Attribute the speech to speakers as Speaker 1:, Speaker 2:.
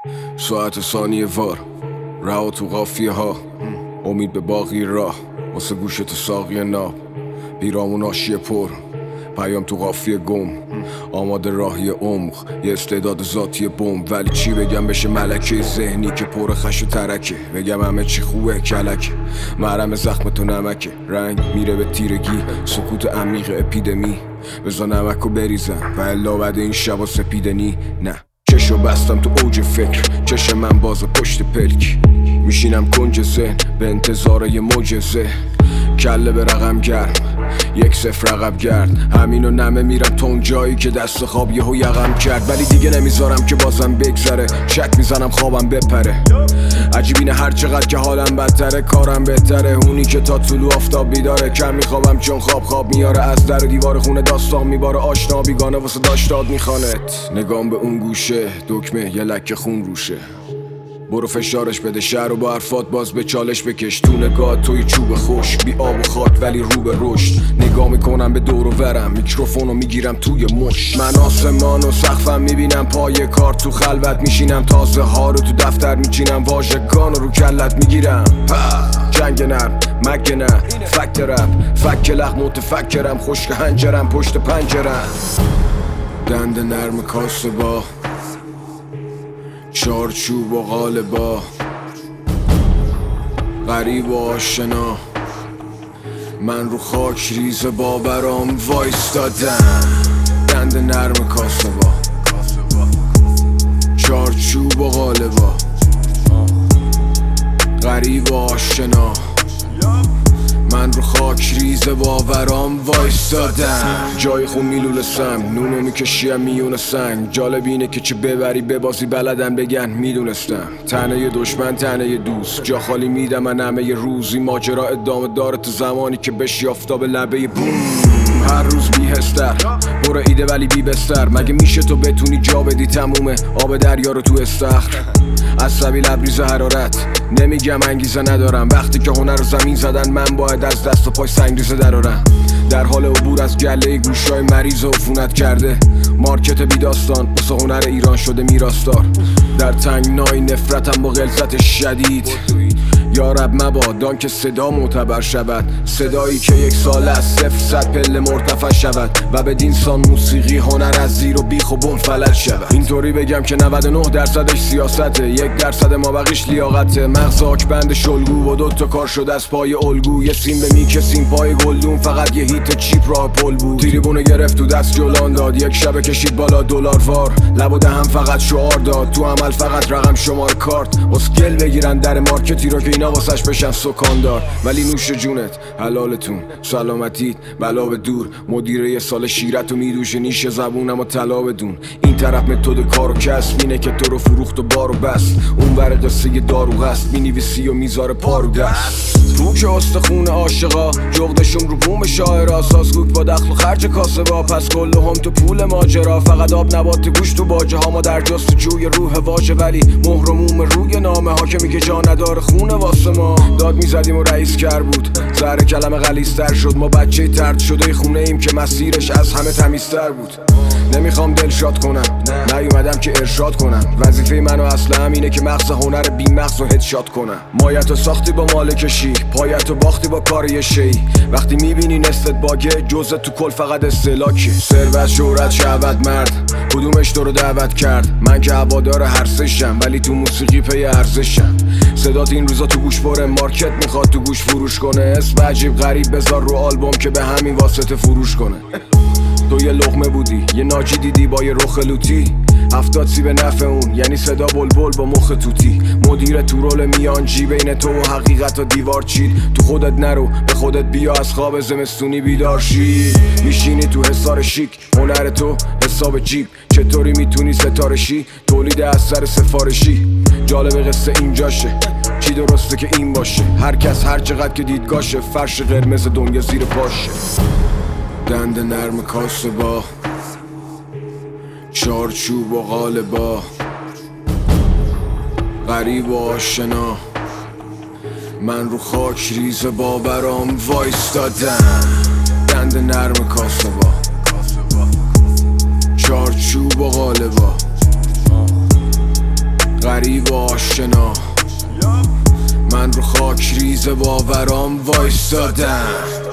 Speaker 1: ساعت ثانیه وار رها تو قافیه ها، امید به باقی راه واسه گوش تو ساقی ناب، پیرامون آشیه پر پیام تو قافیه گم، آماده راهی عمق یه استعداد ذاتی بمب. ولی چی بگم بشه ملکه ذهنی که پر خش و ترکه، بگم همه چی خوبه کلکه، مرهم زخم تو نمکه، رنگ میره به تیرگی، سکوت عمیق اپیدمی، بزا نمکو بریزم و الا بعد این شبا سپیدنی. نه چشو بستم تو اوج فکر، چش من باز پشت پلک، میشینم کنج ذهن به انتظار یه معجزه، کله به رقم گرم 1-0 عقب گرد، همینو نمه میرم تا اون جایی که دست خواب یهو یقم کرد. ولی دیگه نمیذارم که بازم بگذره، شک میزنم خوابم بپره، عجیب اینه هر چقدر که حالم بدتره کارم بهتره، اونی که تا طلوع آفتاب بیداره، کم میخوابم چون خواب میاره، از در و دیوار خونه داستان میباره، آشنا بیگانه واسه داشتاد میخوانت، نگام به اون گوشه دکمه یه لکه خون روشه، برو فشارش بده شهر و با حرفات باز به چالش بکش، تو نگاه توی چوب خوش بی آب و خاک ولی رو به رشد، نگاه میکنم به دور و ورم میکروفونو میگیرم توی مش، من آسمان و سقفم میبینم پای کار، تو خلوت میشینم تازه ها رو تو دفتر میچینم، واژگان رو کلت میگیرم، جنگ نرم مگه نه فکت رپ فک لخ متفکرم، خشک هنجرم پشت پنجرم، دند نرم کاسه با چارچوب و قالبا، غریب و آشنا، من رو خاک ریز باورام وایستادم، دند نرم کاسه با چارچوب و قالبا، غریب و آشنا، من رو خاک ریز باورام وایستادم، جای خون میلول سم نونو میکشیم میون سنگ، جالب اینه که چه ببری ببازی بلدن بگن میدونستم، تنه دشمن تنه دوست، جا خالی میدم من همه روزی، ماجرا ادامه داره تو زمانی که بشی آفتاب لبه بوم، هر روز بیهستر برو ایده ولی بی بستر، مگه میشه تو بتونی جا بدی تمومه آب دریا رو تو استخر، عصبی لبریز حرارت نمیگم انگیزه ندارم، وقتی که هنر رو زمین زدن من باید از دست و پای سنگریزه درارم، در حال عبور از گله گوشای مریض و عفونت کرده، مارکت بی داستان واسه هنر ایران شده میراستار، در تنگنای نفرتم با غلظت شدید، یا رب مبادان که صدا معتبر شود، صدایی که یک سال از 0-100 پله مرتفع شود و بدین سان موسیقی هنر از زیر و بیخ و بم فلج شود، اینطوری بگم که 99% سیاسته، 1% ما بقیش لیاقته، مغز آکبند شلگو و 2 تا کار شده از پای الگو، یه سیم به میکسیم پای گلدون، فقط یه هیت چیپ راه پل بود، تریبونه گرفت تو دست جولان داد، یک شبه کشید بالا دلار وار، لب و دهم فقط شعار داد، تو عمل فقط رقم شماره کارت، اسکل بگیرن در مارکتی رو که اینا واسش بشن سکاندار، ولی نوش جونت حلالتون سلامتیت بلا به دور، مدیره یه سال شیرتو میدوشه نیش زبونم و طلا بدون، این طرف متد کار و کسب اینه که تو رو فروخت و بارو بست، اون ور قصه دارو هست مینویسی و میذاره پارو دست، رو که استخون عاشقا جغدشون رو بوم شاعرا، سازگوک با دخل و خرج کاسبا، پس کل هم تو پول ماجرا، فقط آب نبات گوش تو باجه ها، ما در جستجوی روح واژه ولی مهر و موم روی نامه ها که میگه جا نداره خونه واسه ما، داد میزدیم و رئیس کر بود زهر کلمه غلیظ‌تر شد، ما بچه طرد شده خونه ایم که مسیرش از همه تمیزتر بود، نمیخوام دلشاد کنم نیومدم که ارشاد کنم، وظیفه منو اصلا همینه که مغز هنر بی مغز و هدشات کنم، مایتو ساختی با مالکشی پایتو باختی با کار یه شی، وقتی میبینی نصفت باگه جزء تو کل فقط استهلاکی، ثروت شهرت شهوت مرد کدومش تو رو دعوت کرد، من که هوادار هر سشم ولی تو موسیقی پی ارزشم، صدات این روزا تو گوش پره، مارکت میخواد تو گوش فروش کنه، اسم عجیب غریب بذار رو آلبوم که به همین واسطه فروش کنه، تو یه لقمه بودی یه ناجی دیدی با یه رخ لوتی، 70 سی به نفع اون یعنی صدا بلبل با مخ توتی، مدیر تو رول میانجی بین تو و حقیقت و دیوار چید، تو خودت نرو به خودت بیا از خواب زمستونی بیدار شی، میشینی تو حصار شیک هنر تو حساب جیب، چطوری میتونی ستاره شی تولید اثر سفارشی، جالب قصه اینجاشه چی درسته که این باشه، هر کس هر چقدر که دیدگاشه، فرش قرمز دنیا زیر پاشه، دند نرم کاسه با چارچوب و قالبا، غریب و آشنا، من رو خاک ریز باورام وایستادم، دند نرم کاسه با چارچوب و قالبا، غریب و آشنا، من رو خاک ریز باورام وایستادم.